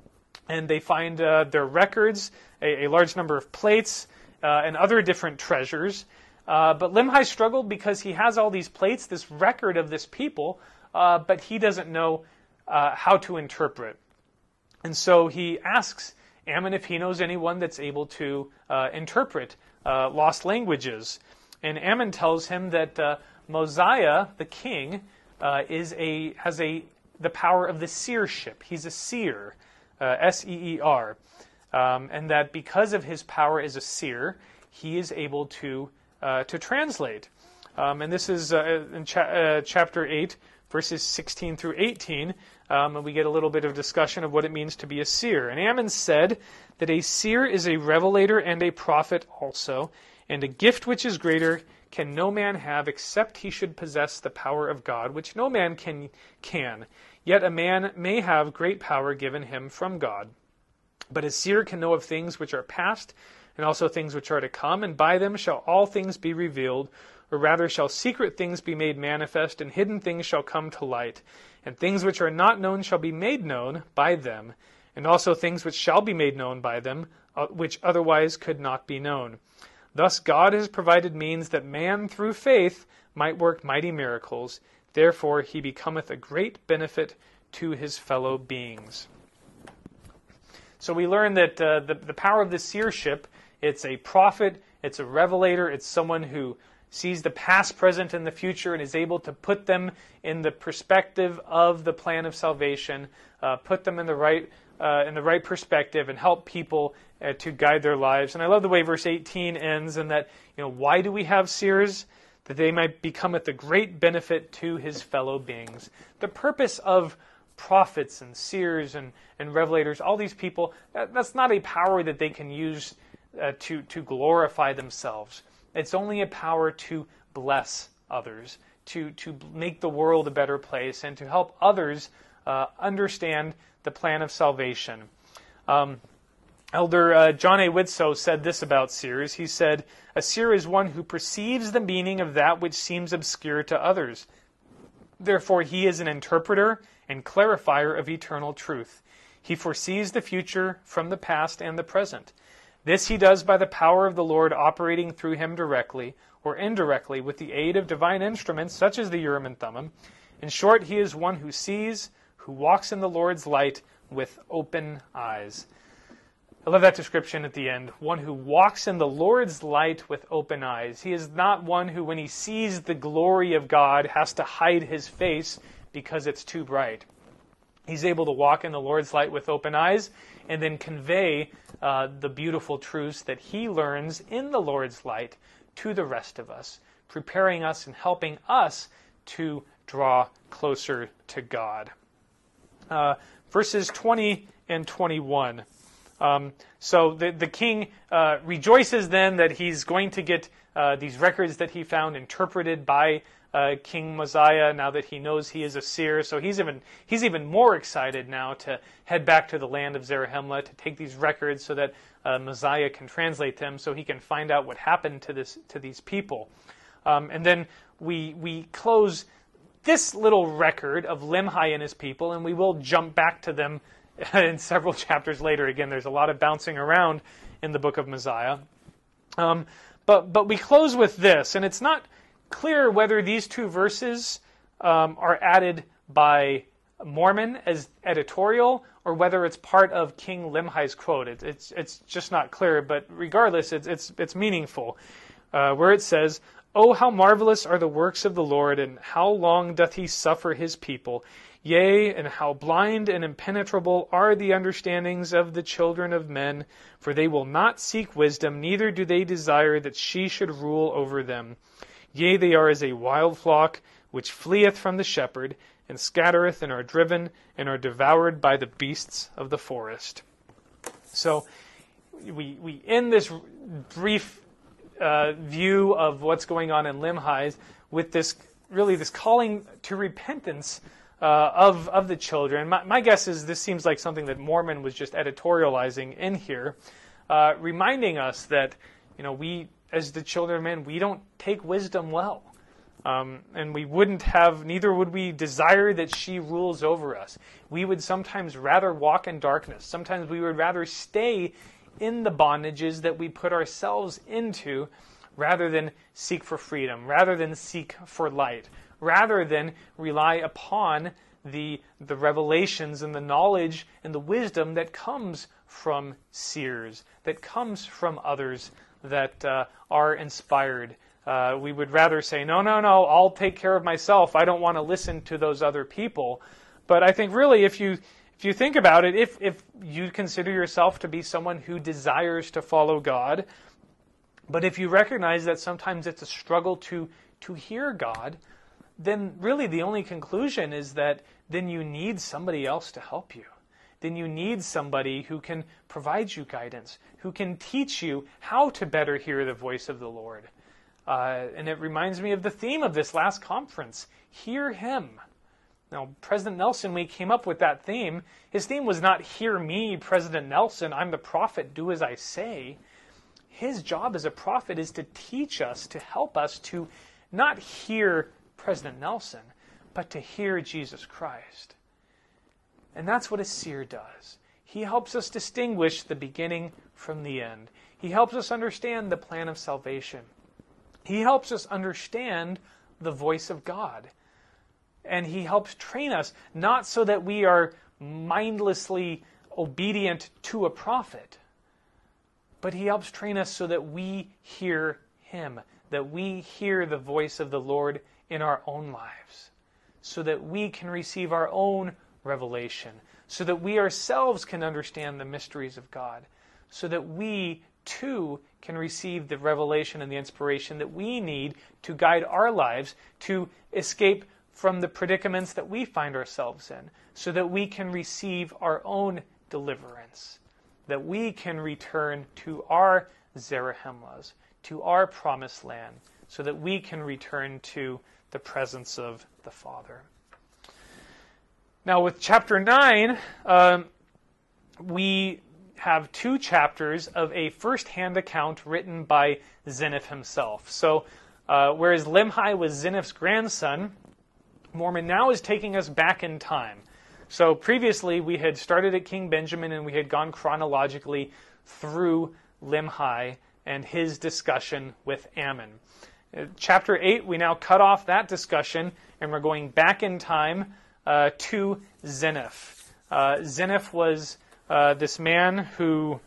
Speaker 1: and they find uh, their records, a, a large number of plates, uh, and other different treasures. Uh, but Limhi struggled because he has all these plates, this record of this people, uh, but he doesn't know uh, how to interpret. And so he asks Ammon if he knows anyone that's able to uh, interpret uh, lost languages. And Ammon tells him that uh, Mosiah, the king, uh, is a has a the power of the seership. He's a seer, uh, S E E R, um, and that because of his power as a seer, he is able to uh, to translate. Um, and this is uh, in cha- uh, chapter eight, verses sixteen through eighteen, um, and we get a little bit of discussion of what it means to be a seer. And Ammon said that a seer is a revelator and a prophet also, and a gift which is greater can no man have except he should possess the power of God, which no man can. can. Yet a man may have great power given him from God. But a seer can know of things which are past, and also things which are to come, and by them shall all things be revealed, or rather shall secret things be made manifest, and hidden things shall come to light. And things which are not known shall be made known by them, and also things which shall be made known by them, uh, which otherwise could not be known. Thus God has provided means that man through faith might work mighty miracles. Therefore he becometh a great benefit to his fellow beings. So we learn that uh, the, the power of the seership, it's a prophet, it's a revelator, it's someone who sees the past, present, and the future and is able to put them in the perspective of the plan of salvation, uh, put them in the right uh, in the right perspective, and help people uh, to guide their lives. And I love the way verse eighteen ends, and that, you know, why do we have seers? That they might become at the great benefit to his fellow beings. The purpose of prophets and seers and, and revelators, all these people, that, that's not a power that they can use uh, to, to glorify themselves. It's only a power to bless others, to, to make the world a better place, and to help others uh, understand the plan of salvation. Um, Elder uh, John A. Widtsoe said this about seers. He said, "A seer is one who perceives the meaning of that which seems obscure to others. Therefore he is an interpreter and clarifier of eternal truth. He foresees the future from the past and the present. This he does by the power of the Lord operating through him directly or indirectly with the aid of divine instruments such as the Urim and Thummim. In short, he is one who sees, who walks in the Lord's light with open eyes." I love that description at the end. One who walks in the Lord's light with open eyes. He is not one who, when he sees the glory of God, has to hide his face because it's too bright. He's able to walk in the Lord's light with open eyes and then convey uh, the beautiful truths that he learns in the Lord's light to the rest of us, preparing us and helping us to draw closer to God. Uh, verses twenty and twenty-one. Um, so the, the king uh, rejoices then that he's going to get uh, these records that he found interpreted by uh, King Mosiah now that he knows he is a seer. So he's even he's even more excited now to head back to the land of Zarahemla to take these records so that uh, Mosiah can translate them, so he can find out what happened to this to these people. Um, and then we we close this little record of Limhi and his people, and we will jump back to them in several chapters later. Again, there's a lot of bouncing around in the book of Mosiah. Um, but but we close with this, and it's not clear whether these two verses um, are added by Mormon as editorial or whether it's part of King Limhi's quote. It, it's it's just not clear, but regardless, it's it's it's meaningful. Uh, where it says, "Oh, how marvelous are the works of the Lord, and how long doth he suffer his people? Yea, and how blind and impenetrable are the understandings of the children of men, for they will not seek wisdom, neither do they desire that she should rule over them. Yea, they are as a wild flock, which fleeth from the shepherd, and scattereth, and are driven, and are devoured by the beasts of the forest." So we we end this brief uh, view of what's going on in Limhi with this really this calling to repentance Uh, of of the children. My, my guess is this seems like something that Mormon was just editorializing in here, uh, reminding us that, you know, we, as the children of men, we don't take wisdom well. Um, and we wouldn't have, neither would we desire that she rules over us. We would sometimes rather walk in darkness. Sometimes we would rather stay in the bondages that we put ourselves into rather than seek for freedom, rather than seek for light, rather than rely upon the, the revelations and the knowledge and the wisdom that comes from seers, that comes from others that uh, are inspired. Uh, we would rather say, no, no, no, I'll take care of myself. I don't want to listen to those other people. But I think really if you if you think about it, if, if you consider yourself to be someone who desires to follow God, but if you recognize that sometimes it's a struggle to, to hear God, then really the only conclusion is that then you need somebody else to help you. Then you need somebody who can provide you guidance, who can teach you how to better hear the voice of the Lord. Uh, and it reminds me of the theme of this last conference, Hear Him. Now, President Nelson, when he came up with that theme, his theme was not, hear me, President Nelson, I'm the prophet, do as I say. His job as a prophet is to teach us, to help us to not hear President Nelson, but to hear Jesus Christ. And that's what a seer does. He helps us distinguish the beginning from the end. He helps us understand the plan of salvation. He helps us understand the voice of God. And he helps train us, not so that we are mindlessly obedient to a prophet, but he helps train us so that we hear him, that we hear the voice of the Lord in our own lives, so that we can receive our own revelation, so that we ourselves can understand the mysteries of God, so that we too can receive the revelation and the inspiration that we need to guide our lives to escape from the predicaments that we find ourselves in, so that we can receive our own deliverance, that we can return to our Zarahemlas, to our promised land, so that we can return to the presence of the Father. Now with chapter nine, um, we have two chapters of a first-hand account written by Zeniff himself. So uh, whereas Limhi was Zeniff's grandson, Mormon now is taking us back in time. So previously we had started at King Benjamin and we had gone chronologically through Limhi and his discussion with Ammon. Uh, chapter eight, we now cut off that discussion and we're going back in time uh, to Zeniff. Uh, Zeniff was uh, this man who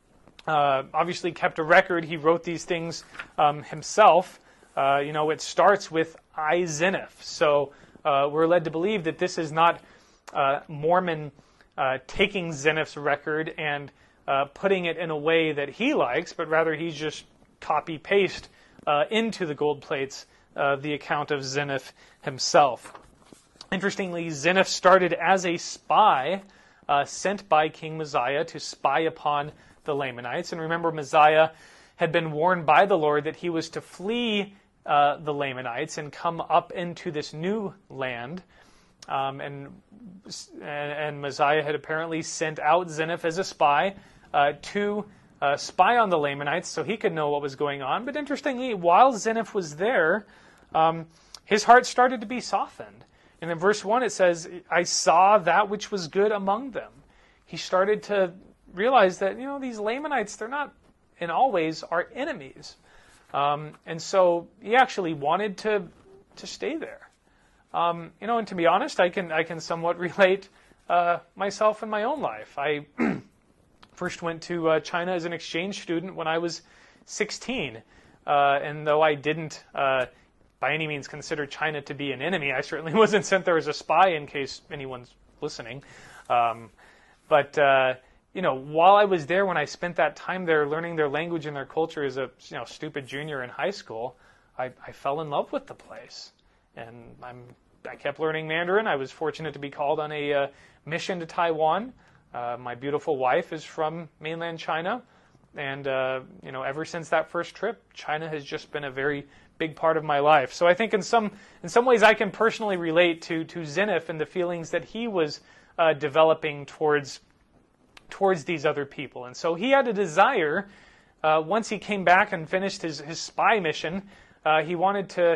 Speaker 1: uh, obviously kept a record. He wrote these things um, himself. Uh, you know, it starts with I, Zeniff. So uh, we're led to believe that this is not uh, Mormon uh, taking Zeniff's record and uh, putting it in a way that he likes, but rather he's just copy-paste uh, into the gold plates uh, the account of Zeniff himself. Interestingly, Zeniff started as a spy uh, sent by King Mosiah to spy upon the Lamanites. And remember, Mosiah had been warned by the Lord that he was to flee uh, the Lamanites and come up into this new land. Um, and, and, and Mosiah had apparently sent out Zeniff as a spy uh, to uh, spy on the Lamanites so he could know what was going on. But interestingly, while Zeniff was there, um, his heart started to be softened. And in verse one it says, I saw that which was good among them. He started to realize that, you know, these Lamanites, they're not in all ways our enemies. Um, and so he actually wanted to to stay there. Um, you know, and to be honest, I can I can somewhat relate uh, myself in my own life. I first went to uh, China as an exchange student when I was sixteen. Uh, and though I didn't uh, by any means consider China to be an enemy, I certainly wasn't sent there as a spy, in case anyone's listening. Um, but uh, you know, while I was there, when I spent that time there learning their language and their culture as a you know stupid junior in high school, I, I fell in love with the place, and I'm I kept learning Mandarin. I was fortunate to be called on a uh, mission to Taiwan. Uh, my beautiful wife is from mainland China, and uh, you know, ever since that first trip, China has just been a very big part of my life. So I think in some in some ways I can personally relate to to Zeniff and the feelings that he was uh, developing towards towards these other people. And so he had a desire, uh, once he came back and finished his, his spy mission, uh, he wanted to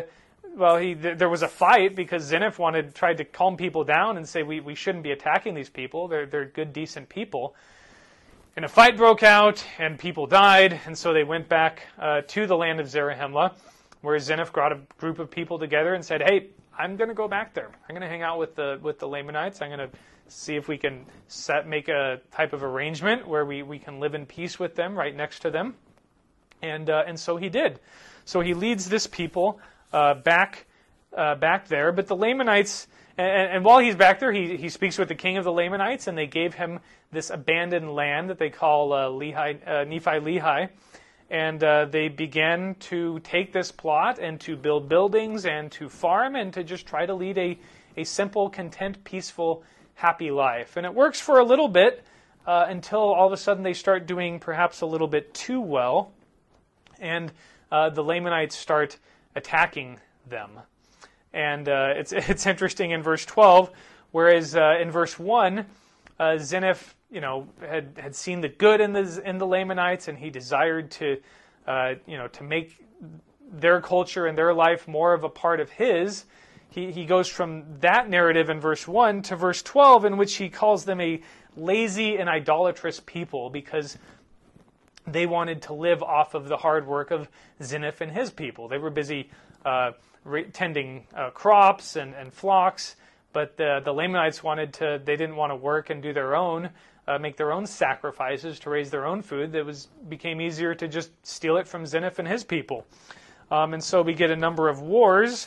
Speaker 1: well, he th- there was a fight because Zeniff wanted tried to calm people down and say we, we shouldn't be attacking these people. They're they're good, decent people. And a fight broke out, and people died, and so they went back uh, to the land of Zarahemla, where Zeniff brought a group of people together and said, "Hey, I'm going to go back there. I'm going to hang out with the with the Lamanites. I'm going to see if we can set make a type of arrangement where we, we can live in peace with them, right next to them." And uh, and so he did. So he leads this people uh, back uh, back there. But the Lamanites, and, and while he's back there, he he speaks with the king of the Lamanites, and they gave him this abandoned land that they call uh, Lehi, uh, Nephi-Lehi. And uh, they began to take this plot and to build buildings and to farm and to just try to lead a, a simple, content, peaceful, happy life. And it works for a little bit uh, until all of a sudden they start doing perhaps a little bit too well. And uh, the Lamanites start attacking them. And uh, it's it's interesting in verse twelve, whereas uh, in verse one, uh, Zeniff, you know, had, had seen the good in the in the Lamanites, and he desired to, uh, you know, to make their culture and their life more of a part of his. He he goes from that narrative in verse one to verse twelve, in which he calls them a lazy and idolatrous people because they wanted to live off of the hard work of Zeniff and his people. They were busy uh, re- tending uh, crops and, and flocks, but the, the Lamanites wanted to, they didn't want to work and do their own, uh, make their own sacrifices to raise their own food. It was became easier to just steal it from Zeniff and his people. Um, and so we get a number of wars.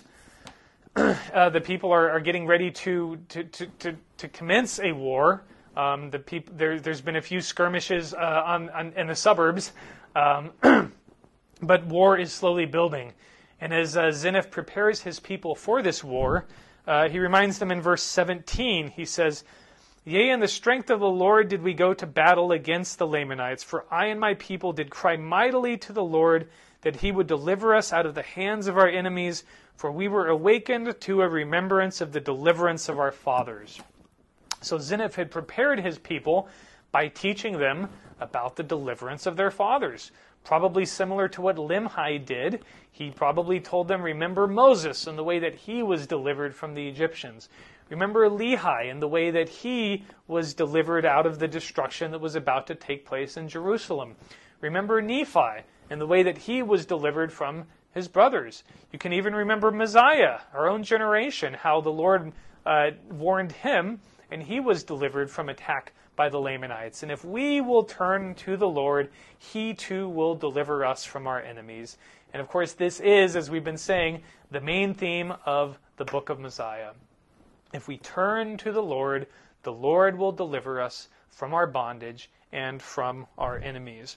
Speaker 1: uh, the people are, are getting ready to, to, to, to, to commence a war. Um, the peop- there, there's been a few skirmishes uh, on, on in the suburbs, um, but war is slowly building. And as uh, Zeniff prepares his people for this war, uh, he reminds them in verse seventeen, he says, "Yea, in the strength of the Lord did we go to battle against the Lamanites, for I and my people did cry mightily to the Lord that he would deliver us out of the hands of our enemies, for we were awakened to a remembrance of the deliverance of our fathers." So Zeniff had prepared his people by teaching them about the deliverance of their fathers. Probably similar to what Limhi did. He probably told them, remember Moses and the way that he was delivered from the Egyptians. Remember Lehi and the way that he was delivered out of the destruction that was about to take place in Jerusalem. Remember Nephi and the way that he was delivered from his brothers. You can even remember Messiah, our own generation, how the Lord uh, warned him and he was delivered from attack by the Lamanites. And if we will turn to the Lord, he too will deliver us from our enemies. And of course, this is, as we've been saying, the main theme of the book of Mosiah. If we turn to the Lord, the Lord will deliver us from our bondage and from our enemies.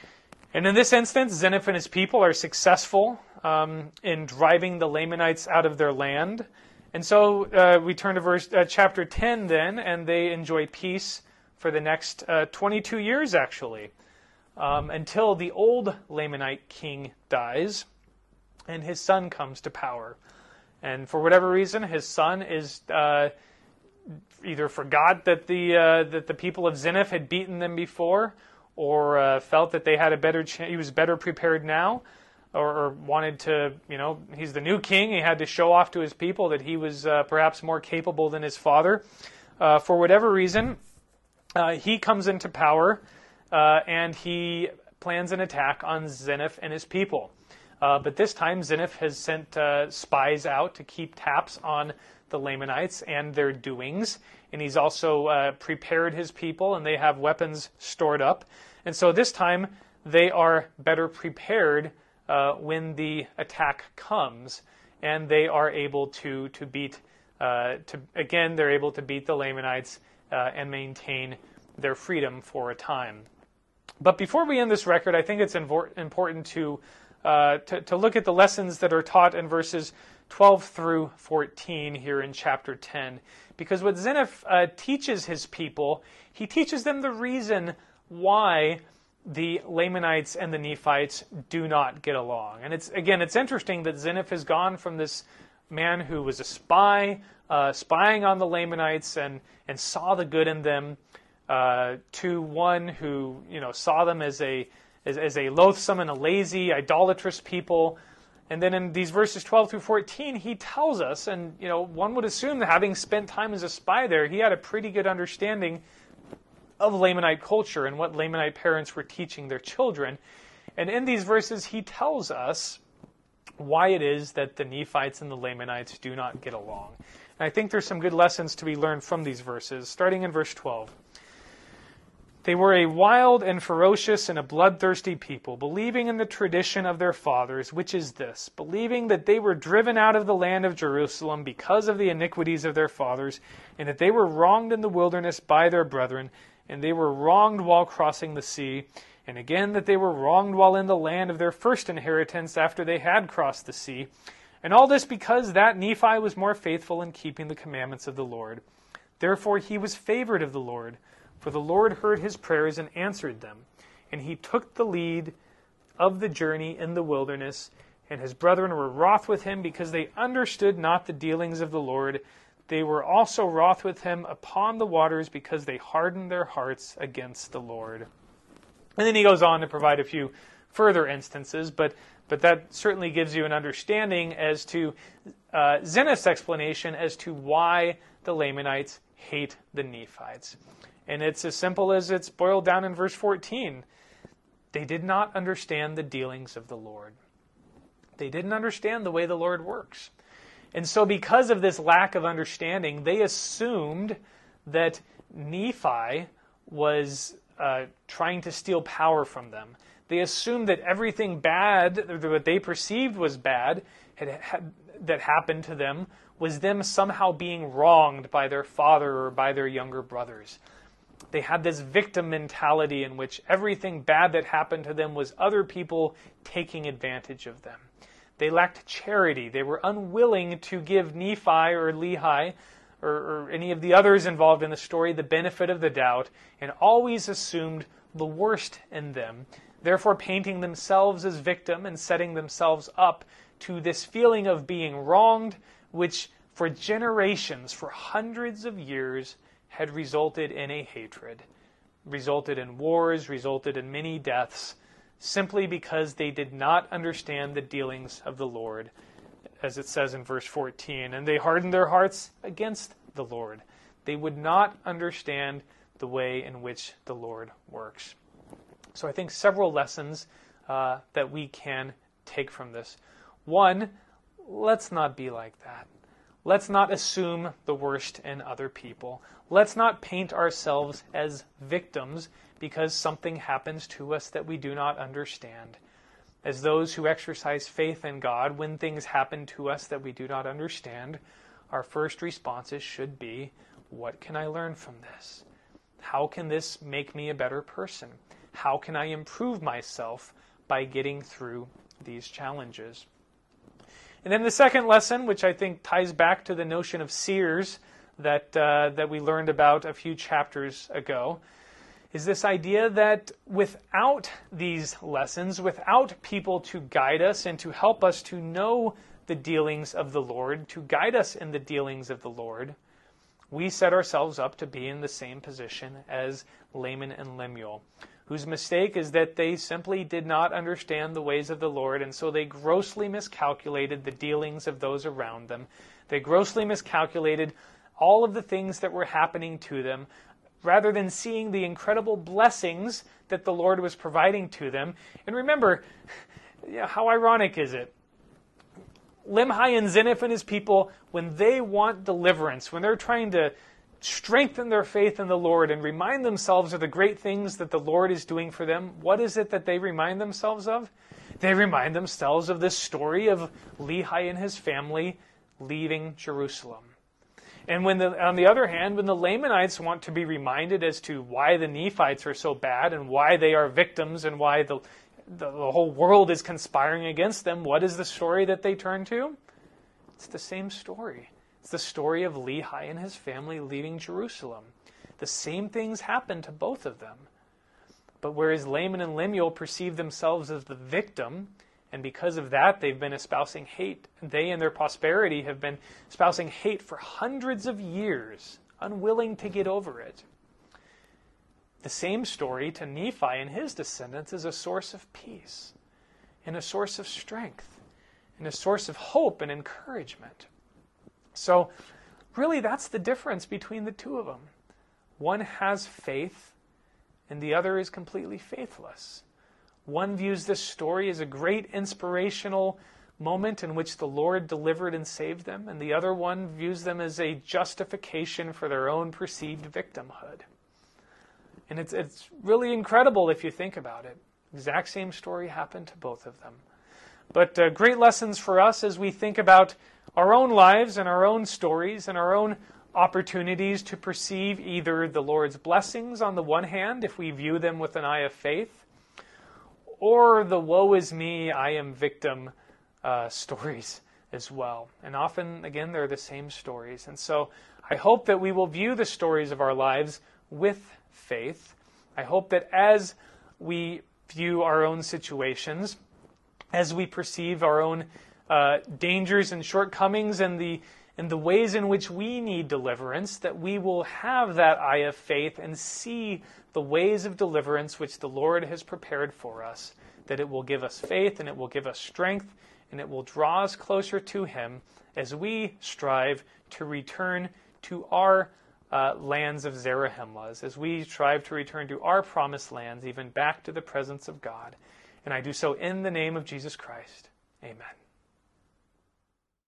Speaker 1: And in this instance, Zeniff and his people are successful um, in driving the Lamanites out of their land. And so uh, we turn to verse uh, chapter ten then, and they enjoy peace for the next uh, twenty-two years, actually, um, until the old Lamanite king dies and his son comes to power. And for whatever reason, his son is uh, either forgot that the uh, that the people of Zeniff had beaten them before, or uh, felt that they had a better ch- he was better prepared now. Or, or wanted to, you know, he's the new king. He had to show off to his people that he was uh, perhaps more capable than his father. Uh, for whatever reason, uh, he comes into power uh, and he plans an attack on Zeniff and his people. Uh, but this time, Zeniff has sent uh, spies out to keep tabs on the Lamanites and their doings. And he's also uh, prepared his people, and they have weapons stored up. And so this time, they are better prepared Uh, when the attack comes, and they are able to to beat uh, to again they're able to beat the Lamanites uh, and maintain their freedom for a time. But before we end this record, I think it's invo- important to, uh, to to look at the lessons that are taught in verses twelve through fourteen here in chapter ten, because what Zeniff uh, teaches his people, he teaches them the reason why the Lamanites and the Nephites do not get along. And it's again, it's interesting that Zeniff has gone from this man who was a spy, uh, spying on the Lamanites and, and saw the good in them, uh, to one who, you know, saw them as a as, as a loathsome and a lazy, idolatrous people. And then in these verses twelve through fourteen, he tells us, and you know, one would assume that having spent time as a spy there, he had a pretty good understanding of Lamanite culture and what Lamanite parents were teaching their children. And in these verses, he tells us why it is that the Nephites and the Lamanites do not get along. And I think there's some good lessons to be learned from these verses, starting in verse twelve. They were a wild and ferocious and a bloodthirsty people, believing in the tradition of their fathers, which is this, believing that they were driven out of the land of Jerusalem because of the iniquities of their fathers, and that they were wronged in the wilderness by their brethren, and they were wronged while crossing the sea, and again that they were wronged while in the land of their first inheritance after they had crossed the sea. And all this because that Nephi was more faithful in keeping the commandments of the Lord. Therefore he was favored of the Lord, for the Lord heard his prayers and answered them. And he took the lead of the journey in the wilderness, and his brethren were wroth with him because they understood not the dealings of the Lord. They were also wroth with him upon the waters because they hardened their hearts against the Lord. And then he goes on to provide a few further instances, but but that certainly gives you an understanding as to uh, Zeniff's explanation as to why the Lamanites hate the Nephites. And it's as simple as it's boiled down in verse fourteen. They did not understand the dealings of the Lord. They didn't understand the way the Lord works. And so because of this lack of understanding, they assumed that Nephi was uh, trying to steal power from them. They assumed that everything bad, that what they perceived was bad, had, had, that happened to them, was them somehow being wronged by their father or by their younger brothers. They had this victim mentality in which everything bad that happened to them was other people taking advantage of them. They lacked charity. They were unwilling to give Nephi or Lehi or, or any of the others involved in the story the benefit of the doubt, and always assumed the worst in them, therefore painting themselves as victim and setting themselves up to this feeling of being wronged, which for generations, for hundreds of years, had resulted in a hatred, resulted in wars, resulted in many deaths, simply because they did not understand the dealings of the Lord, as it says in verse fourteen. And they hardened their hearts against the Lord. They would not understand the way in which the Lord works. So I think several lessons uh, that we can take from this. One, let's not be like that. Let's not assume the worst in other people. Let's not paint ourselves as victims because something happens to us that we do not understand. As those who exercise faith in God, when things happen to us that we do not understand, our first responses should be, what can I learn from this? How can this make me a better person? How can I improve myself by getting through these challenges? And then the second lesson, which I think ties back to the notion of seers that uh, that we learned about a few chapters ago, is this idea that without these lessons, without people to guide us and to help us to know the dealings of the Lord, to guide us in the dealings of the Lord, we set ourselves up to be in the same position as Laman and Lemuel, whose mistake is that they simply did not understand the ways of the Lord, and so they grossly miscalculated the dealings of those around them. They grossly miscalculated all of the things that were happening to them, rather than seeing the incredible blessings that the Lord was providing to them. And remember, you know, how ironic is it? Limhi and Zeniff and his people, when they want deliverance, when they're trying to strengthen their faith in the Lord and remind themselves of the great things that the Lord is doing for them, what is it that they remind themselves of? They remind themselves of this story of Lehi and his family leaving Jerusalem. And when the, on the other hand, when the Lamanites want to be reminded as to why the Nephites are so bad and why they are victims and why the, the, the whole world is conspiring against them, what is the story that they turn to? It's the same story. It's the story of Lehi and his family leaving Jerusalem. The same things happened to both of them. But whereas Laman and Lemuel perceive themselves as the victim, and because of that they've been espousing hate, they and their posterity have been espousing hate for hundreds of years, unwilling to get over it. The same story to Nephi and his descendants is a source of peace and a source of strength. and a source of hope and encouragement. So really that's the difference between the two of them. One has faith and the other is completely faithless. One views this story as a great inspirational moment in which the Lord delivered and saved them, and the other one views them as a justification for their own perceived victimhood. And it's it's really incredible if you think about it. Exact same story happened to both of them. But uh, great lessons for us as we think about our own lives and our own stories and our own opportunities to perceive either the Lord's blessings on the one hand, if we view them with an eye of faith, or the woe is me, I am victim uh, stories as well. And often, again, they're the same stories. And so I hope that we will view the stories of our lives with faith. I hope that as we view our own situations, as we perceive our own uh, dangers and shortcomings and the and the ways in which we need deliverance, that we will have that eye of faith and see the ways of deliverance which the Lord has prepared for us, that it will give us faith and it will give us strength and it will draw us closer to Him as we strive to return to our uh, lands of Zarahemla, as we strive to return to our promised lands, even back to the presence of God. And I do so in the name of Jesus Christ. Amen.